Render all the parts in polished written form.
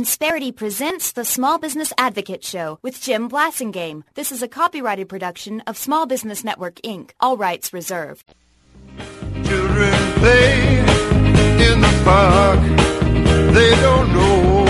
Insperity presents the Small Business Advocate Show with Jim Blasingame. This is a copyrighted production of Small Business Network, Inc. All rights reserved. Children play in the park. They don't know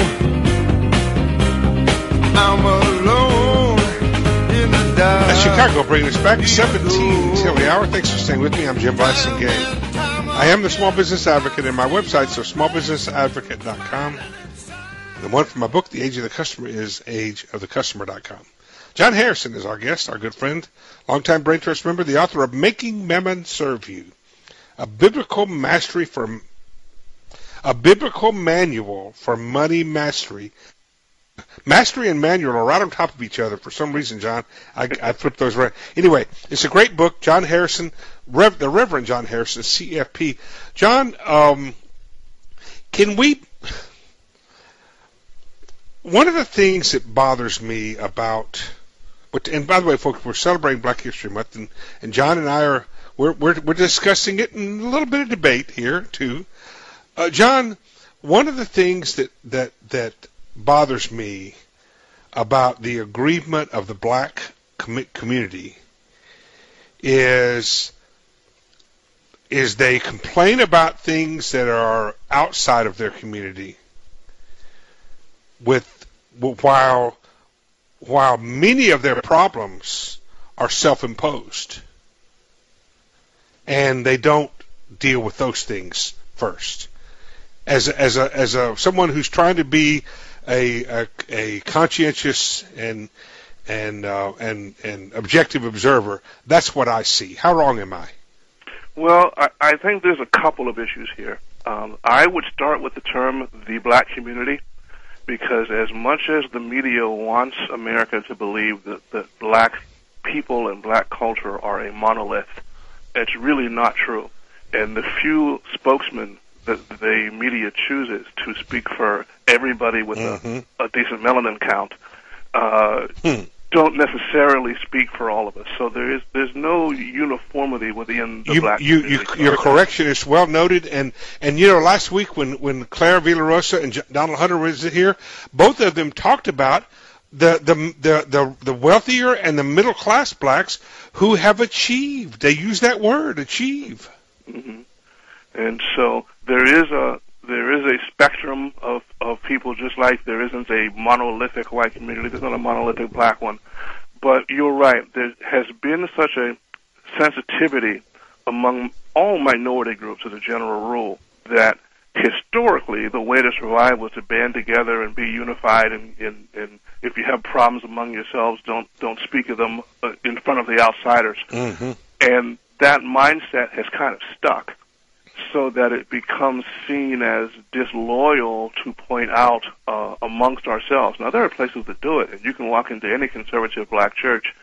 I'm alone in the dark. That's Chicago bringing us back 17 till the hour. Thanks for staying with me. I'm Jim Blasingame. I am the Small Business Advocate, and my website is smallbusinessadvocate.com. The one from my book, The Age of the Customer, is ageofthecustomer.com. John Harrison is our guest, our good friend, longtime Brain Trust member, the author of Making Mammon Serve You, a biblical manual for money mastery. Mastery and manual are right on top of each other for some reason, John. I flipped those around. Anyway, it's a great book. John Harrison, the Reverend John Harrison, CFP. John, one of the things that bothers me about, and by the way, folks, we're celebrating Black History Month, and John and I we're discussing it in a little bit of debate here too. John, one of the things that bothers me about the aggrievement of the Black community is they complain about things that are outside of their community, while many of their problems are self-imposed, and they don't deal with those things first. As someone who's trying to be a conscientious and objective observer, that's what I see. How wrong am I? Well, I think there's a couple of issues here. I would start with the term the Black community, because as much as the media wants America to believe that Black people and Black culture are a monolith, it's really not true. And the few spokesmen that the media chooses to speak for everybody with a decent melanin count don't necessarily speak for all of us. So there's no uniformity within the Black community. Your correction is well noted, and last week when Claire Villarosa and Donald Hunter was here, both of them talked about the wealthier and the middle class Blacks who have achieved. They use that word, achieve. Mm-hmm. And so there is a spectrum of people, just like there isn't a monolithic white community. There's not a monolithic Black one. But you're right. There has been such a sensitivity among all minority groups as a general rule that historically the way to survive was to band together and be unified, and if you have problems among yourselves, don't speak of them in front of the outsiders. Mm-hmm. And that mindset has kind of stuck, so that it becomes seen as disloyal to point out amongst ourselves. Now, there are places that do it, and you can walk into any conservative Black church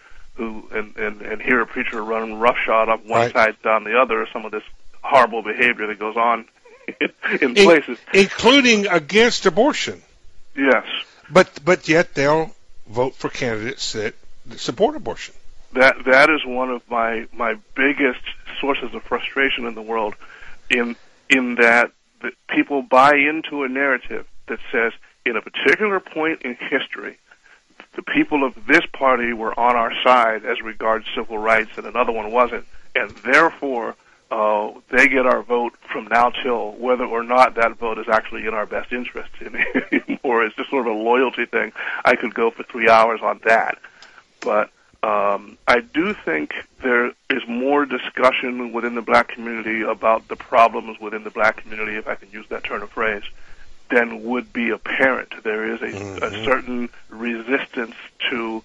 and hear a preacher run roughshod up one side down the other, some of this horrible behavior that goes on in places. Including against abortion. Yes. But yet they'll vote for candidates that support abortion. That is one of my biggest sources of frustration in the world, in that people buy into a narrative that says, in a particular point in history, the people of this party were on our side as regards civil rights and another one wasn't, and therefore they get our vote from now till whether or not that vote is actually in our best interest anymore. It's just sort of a loyalty thing. I could go for 3 hours on that. But I do think there is more discussion within the Black community about the problems within the Black community, if I can use that turn of phrase, than would be apparent. There is a certain resistance to,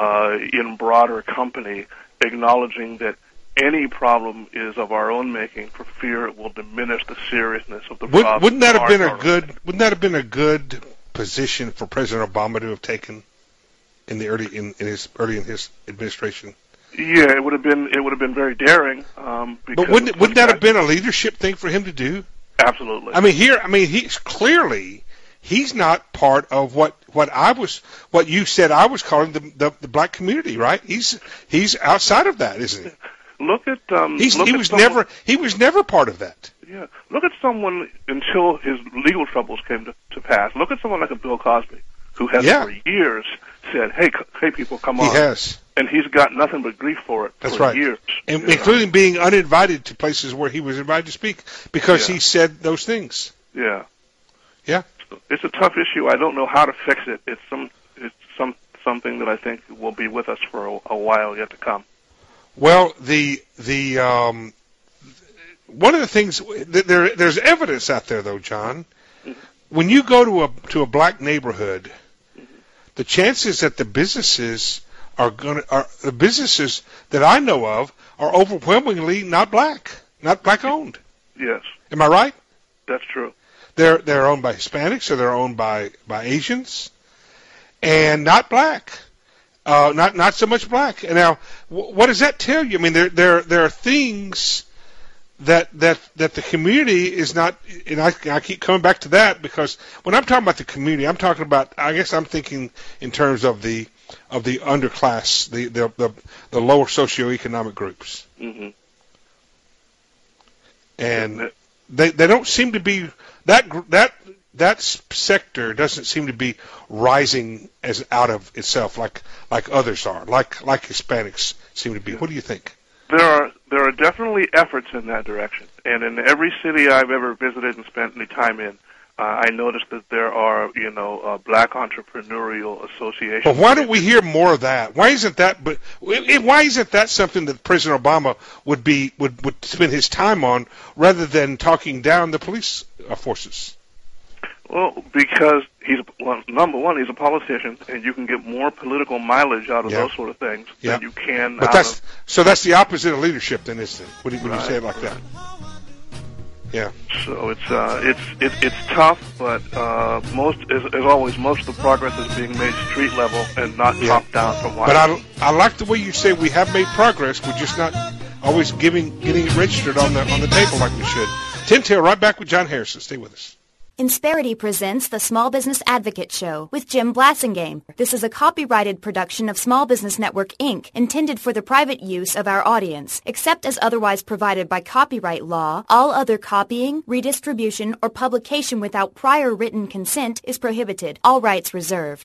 in broader company, acknowledging that any problem is of our own making, for fear it will diminish the seriousness of the problem. Wouldn't that have been a good position for President Obama to have taken in his administration? Yeah, it would have been very daring. But wouldn't that have been a leadership thing for him to do? Absolutely. He's clearly not part of what you said I was calling the Black community, right? He's outside of that, isn't he? Look at he was never part of that. Yeah. Look at someone, until his legal troubles came to pass, look at someone like a Bill Cosby, who has for years said, hey, people, come on. He has. And he's got nothing but grief for it for years. And including being uninvited to places where he was invited to speak because he said those things. Yeah. Yeah. It's a tough issue. I don't know how to fix it. It's something that I think will be with us for a while yet to come. Well, one of the things there's evidence out there, though, John. When you go to a black neighborhood, the chances that the businesses the businesses that I know of are overwhelmingly not black owned. Yes. Am I right? That's true. They're owned by Hispanics, or they're owned by Asians, and not black. Not so much black. And now, what does that tell you? I mean, there are things that the community is not, and I keep coming back to that, because when I'm talking about the community, I'm talking about, I guess I'm thinking in terms of the underclass, the lower socioeconomic groups. Mm-hmm. And they don't seem to be, that sector doesn't seem to be rising as out of itself like others are, like Hispanics seem to be. What do you think? There are definitely efforts in that direction, and in every city I've ever visited and spent any time in, I noticed that there are black entrepreneurial associations. But why don't we hear more of that? Why isn't that? But why isn't that something that President Obama would spend his time on rather than talking down the police forces? Well, because number one, he's a politician, and you can get more political mileage out of those sort of things than you can. But that's the opposite of leadership, then, isn't it? When you say it like that. Yeah. So it's tough, but as always, most of the progress is being made street level and not top down from Washington. But I like the way you say we have made progress. We're just not always getting it registered on the table like we should. Tin Tail, right back with John Harrison. Stay with us. Insperity presents the Small Business Advocate Show with Jim Blassingame. This is a copyrighted production of Small Business Network, Inc., intended for the private use of our audience. Except as otherwise provided by copyright law, all other copying, redistribution, or publication without prior written consent is prohibited. All rights reserved.